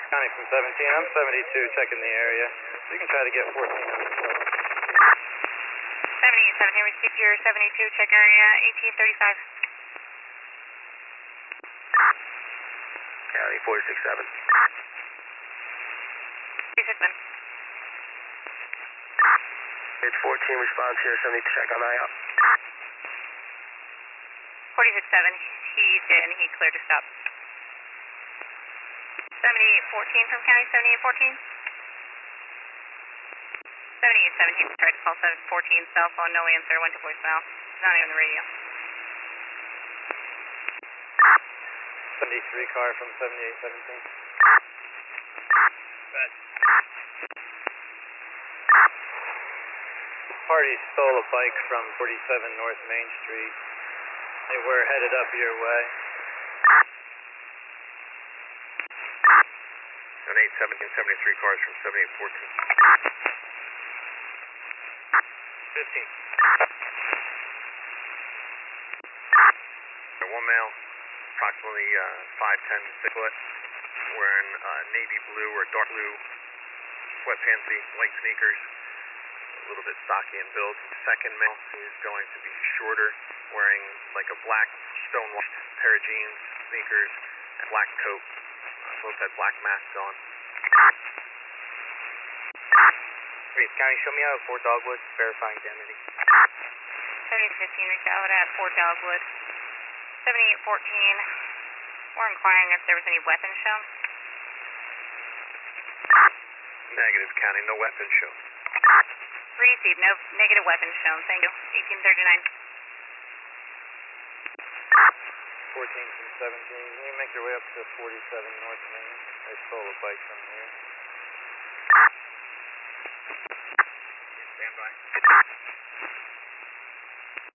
County from 17, I'm 72, checking the area. So you can try to get 14 on the floor. 78, 17, receive your 72, check area, 1835. County 467. 367. It's 14, response here, 70, check on IOP. 46-7, he's good and he cleared to stop. 7814 from County, 7814. 78-7, he tried to call 714, cell phone, no answer, went to voicemail. He's not even on the radio. 73 car from 7817. Bad. Party stole a bike from 47 North Main Street. They were headed up your way. 7817, 73 cars from 7814. 15. One male, approximately 5'10", cichlet, wearing navy blue or dark blue sweatpantsy, white sneakers, a little bit stocky in build. Second male, who's going to be shorter, wearing like a black stonewashed pair of jeans, sneakers, and black coat. Both had black masks on. Reese County, show me out of Fort Dogwood, verifying identity. 7015, reach out at Fort Dogwood. 7814, we're inquiring if there was any weapons shown. Negative, County, no weapons shown. Received, no negative weapons shown, thank you. 1839. 14 from 17. Can you make your way up to 47 North Main? They stole a bike from here. Stand by.